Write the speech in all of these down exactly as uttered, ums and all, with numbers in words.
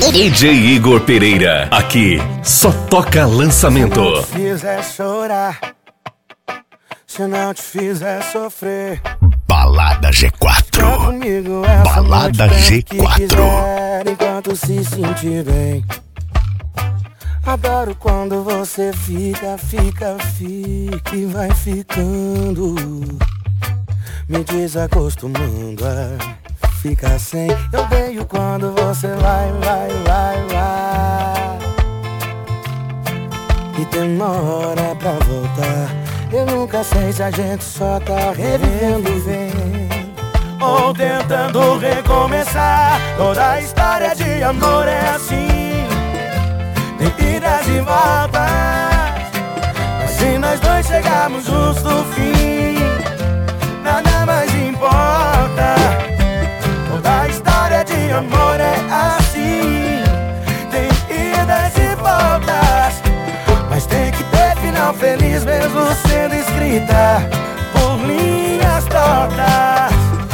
D J Igor Pereira, aqui só toca lançamento. Se não te fizer chorar, se não te fizer sofrer, Balada G quatro. comigo essa Balada noite, G quatro. que quiser, enquanto se sentir bem. Adoro quando você fica, fica, fica e vai ficando, me desacostumando a ficar sem. Eu odeio quando você vai, vai, vai, vai e demora pra voltar. Eu nunca sei se a gente só tá revivendo, vem, ou tentando recomeçar. Toda a história de amor é assim, tem idas e voltas, mas se nós dois chegarmos juntos no fim, nada mais importa. Toda a história de amor é assim, tem idas e voltas, mas tem que ter final feliz mesmo sendo escrita por linhas tortas.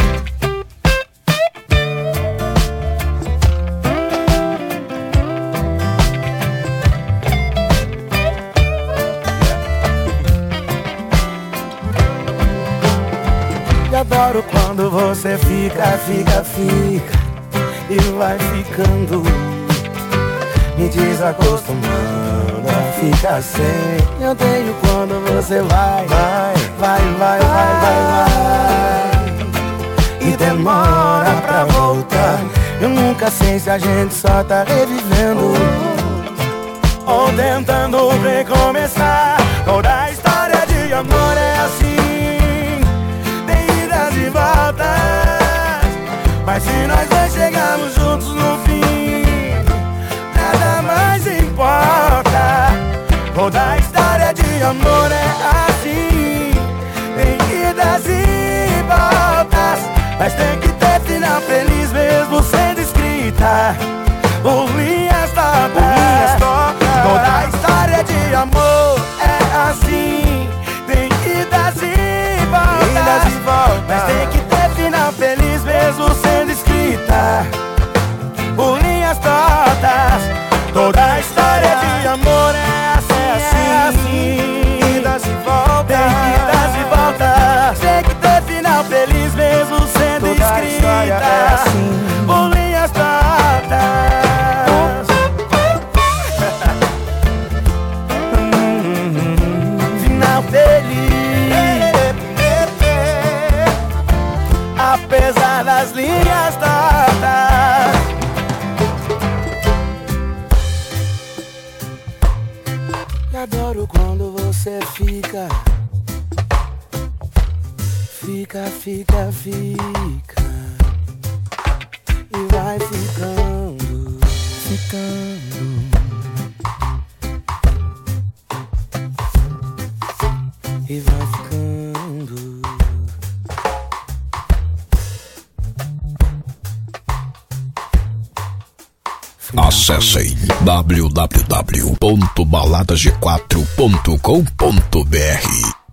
Adoro quando você fica, fica, fica e vai ficando, me desacostumando a ficar sem. Eu odeio quando você vai, vai, vai, vai, vai, vai, vai e demora pra voltar. Eu nunca sei se a gente só tá revivendo ou tentando recomeçar. Toda a história de amor é assim, e voltas, mas se nós dois chegarmos juntos no fim, nada mais importa. Toda a história de amor é assim, tem idas e voltas, mas tem que ter final feliz mesmo sendo escrita por linhas tortas. Toda a história de amor é assim, tem idas e voltas, mas tem que ter final feliz mesmo sendo escrita por linhas tortas. Toda a história de amor é assim, é assim, idas e voltas, tem idas e voltas, tem que ter final feliz mesmo sendo escrita por linhas tortas. Final feliz, apesar das linhas tortas. E adoro quando você fica, fica, fica, fica e vai ficando, ficando, e vai ficando. Acessem w w w ponto balada g quatro ponto com ponto b r.